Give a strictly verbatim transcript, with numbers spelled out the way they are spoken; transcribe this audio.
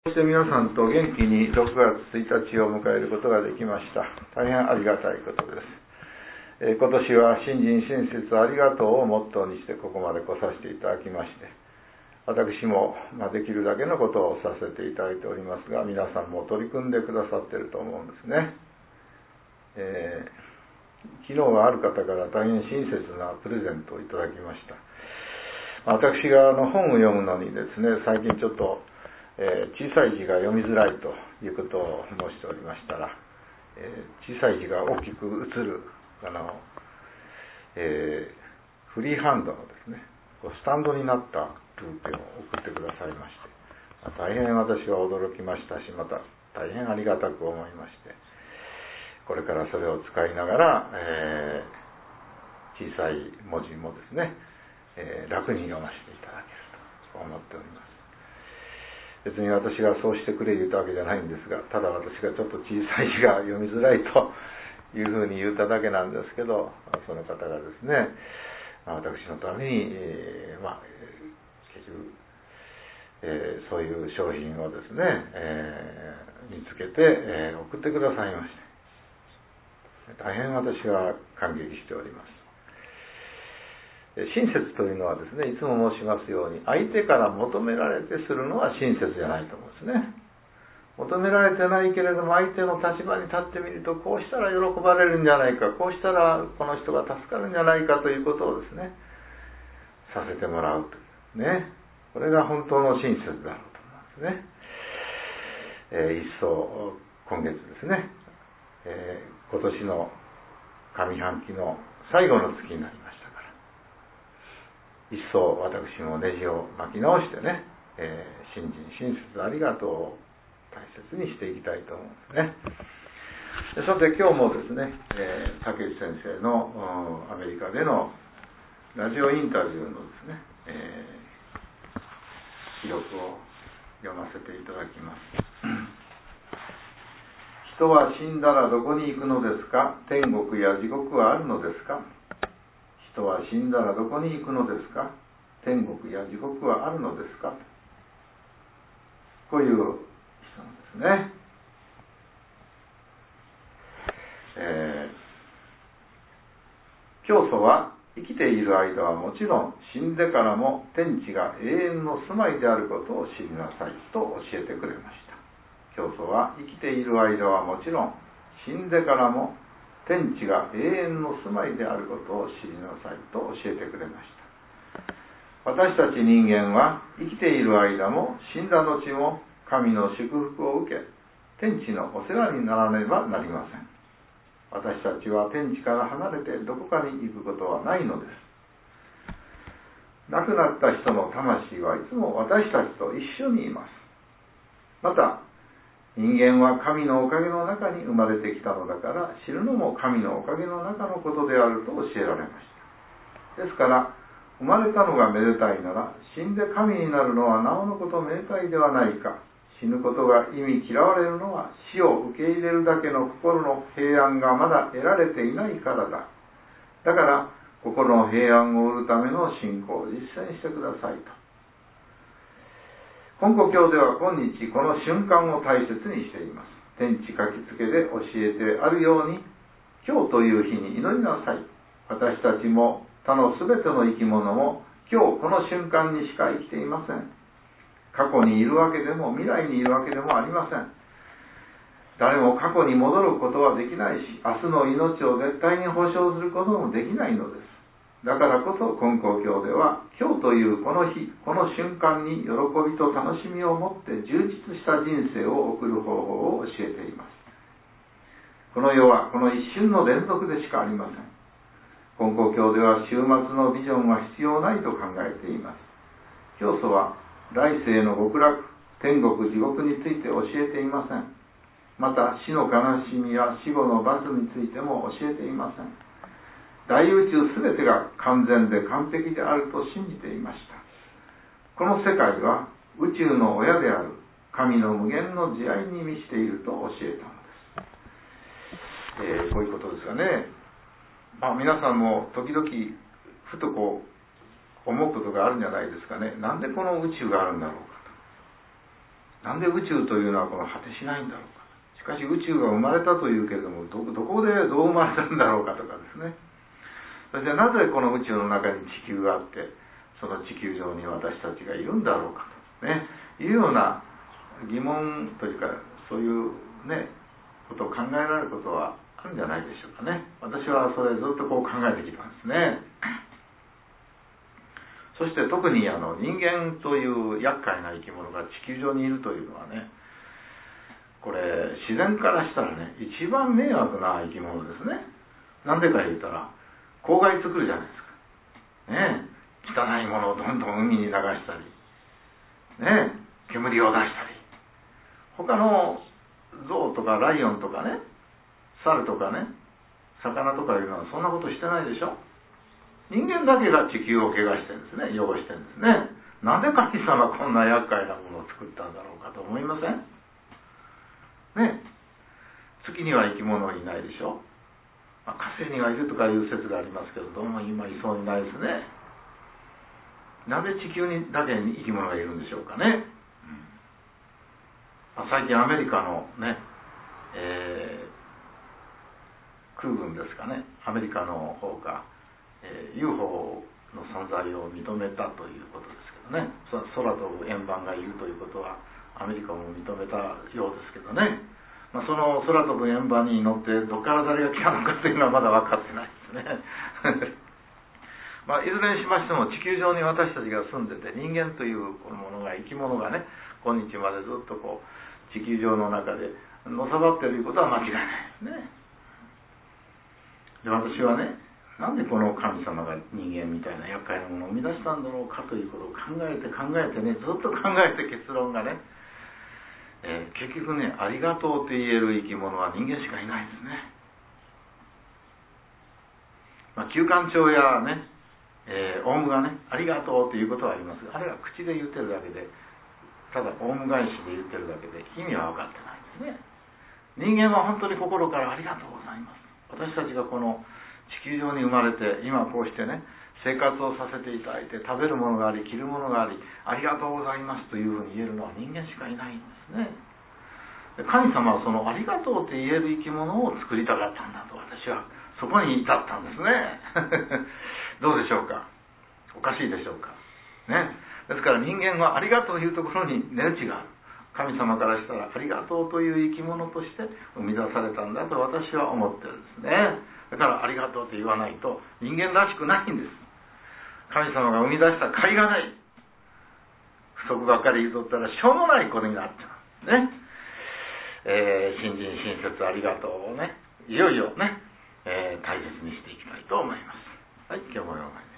そして皆さんと元気にろくがつついたちを迎えることができました。大変ありがたいことです。えー、今年は信心親切ありがとうをモットーにしてここまで来させていただきまして、私も、まあ、できるだけのことをさせていただいておりますが、皆さんも取り組んでくださっていると思うんですね。えー、昨日はある方から大変親切なプレゼントをいただきました。私があの本を読むのにですね、最近ちょっとえー、小さい字が読みづらいということを申しておりましたら、えー、小さい字が大きく映るあの、えー、フリーハンドのですねスタンドになったルーペを送ってくださいまして、大変私は驚きましたし、また大変ありがたく思いまして、これからそれを使いながら、えー、小さい文字もですね、えー、楽に読ませていただけると思っております。別に私がそうしてくれ言ったわけじゃないんですが、ただ私がちょっと小さい字が読みづらいというふうに言っただけなんですけど、その方がですね、私のために、えー、まあ結局、えー、そういう商品をですね、えー、見つけて、えー、送ってくださいまして、大変私は感激しております。親切というのはですね、いつも申しますように、相手から求められてするのは親切じゃないと思うんですね。求められてないけれども、相手の立場に立ってみると、こうしたら喜ばれるんじゃないか、こうしたらこの人が助かるんじゃないかということをですね、させてもらうというね、これが本当の親切だろうと思うんですね。えー、一層今月ですね、えー、今年の上半期の最後の月になります。一層私もネジを巻き直してね、えー、信心親切ありがとうを大切にしていきたいと思うんですね。さて今日もですね、えー、竹内先生のアメリカでのラジオインタビューのですね、えー、記録を読ませていただきます。人は死んだらどこに行くのですか？天国や地獄はあるのですか？人は死んだらどこに行くのですか？天国や地獄はあるのですか？こういう人なんですね。えー、教祖は生きている間はもちろん死んでからも天地が永遠の住まいであることを知りなさいと教えてくれました。教祖は生きている間はもちろん死んでからも天地が永遠の住まいであることを知りなさいと教えてくれました。私たち人間は生きている間も死んだ後も神の祝福を受け、天地のお世話にならねばなりません。私たちは天地から離れてどこかに行くことはないのです。亡くなった人の魂はいつも私たちと一緒にいます。また人間は神のおかげの中に生まれてきたのだから、知るのも神のおかげの中のことであると教えられました。ですから生まれたのがめでたいなら、死んで神になるのはなおのことめでたいではないか。死ぬことが意味嫌われるのは、死を受け入れるだけの心の平安がまだ得られていないからだ。だから心の平安を得るための信仰を実践してくださいと。根古教では今日この瞬間を大切にしています。天地書きつけで教えてあるように、今日という日に祈りなさい。私たちも他のすべての生き物も今日この瞬間にしか生きていません。過去にいるわけでも未来にいるわけでもありません。誰も過去に戻ることはできないし、明日の命を絶対に保証することもできないのです。だからこそ根古教では、今日というこの日、この瞬間に喜びと楽しみを持って充実した人生を送る方法を教えています。この世はこの一瞬の連続でしかありません。根古教では終末のビジョンは必要ないと考えています。教祖は来世の極楽、天国、地獄について教えていません。また死の悲しみや死後の罰についても教えていません。大宇宙すべてが完全で完璧であると信じていました。この世界は宇宙の親である神の無限の慈愛に満ちていると教えたのです。えー、こういうことですがね、まあ、皆さんも時々ふとこう思うことがあるんじゃないですかね。なんでこの宇宙があるんだろうかと。 なんで宇宙というのはこの果てしないんだろうか。しかし宇宙が生まれたというけれども、ど、どこでどう生まれたんだろうかとかですね。そしてなぜこの宇宙の中に地球があって、その地球上に私たちがいるんだろうかと、ね、いうような疑問というか、そういうね、ことを考えられることはあるんじゃないでしょうかね。私はそれずっとこう考えてきたんですね。そして特にあの人間という厄介な生き物が地球上にいるというのはね、これ自然からしたらね、一番迷惑な生き物ですね。なんでか言ったら公害作るじゃないですか。ねえ、汚いものをどんどん海に流したり、ねえ、煙を出したり、他の象とかライオンとかね、猿とかね、魚とかいうのはそんなことしてないでしょ。人間だけが地球を汚してるんですね、汚してるんですね。なんで神様こんな厄介なものを作ったんだろうかと思いません？ね、月には生き物いないでしょ。まあ、火星にはいるとかいう説がありますけど、どうも今いそうにないですね。なんで地球にだけに生き物がいるんでしょうかね。うん、まあ、最近アメリカのね、えー、空軍ですかね、アメリカの方がえー、ユーフォー の存在を認めたということですけどね。空飛ぶ円盤がいるということはアメリカも認めたようですけどね、まあ、その空飛ぶ円盤に乗ってどこから誰が来たのかというのはまだ分かってないですねまあ、いずれにしましても地球上に私たちが住んでて、人間というものが、生き物がね、今日までずっとこう地球上の中でのさばっていることは間違いないですね。で、私はね、なんでこの神様が人間みたいな厄介なものを生み出したんだろうかということを考えて考えてね、ずっと考えて結論がね、えー、結局ね、ありがとうと言える生き物は人間しかいないんですね。まあ、旧館長やね、えー、オウムがね、ありがとうということはありますが、あれは口で言ってるだけで、ただオウム返しで言ってるだけで意味は分かってないんですね。人間は本当に心からありがとうございます。私たちがこの地球上に生まれて、今こうしてね、生活をさせていただいて、食べるものがあり、着るものがあり、ありがとうございますというふうに言えるのは人間しかいないんですね。神様はそのありがとうと言える生き物を作りたかったんだと、私はそこに至ったんですねどうでしょうか。おかしいでしょうかね。ですから人間はありがとうというところに値打ちがある。神様からしたらありがとうという生き物として生み出されたんだと私は思ってるんですね。だからありがとうと言わないと人間らしくないんです。神様が生み出した甲斐がない、不足ばっかり言うとったらしょうもないことになっちゃうね。えー、新人親切ありがとうをね、いよいよね、えー、大切にしていきたいと思います。はい、今日もお願いします。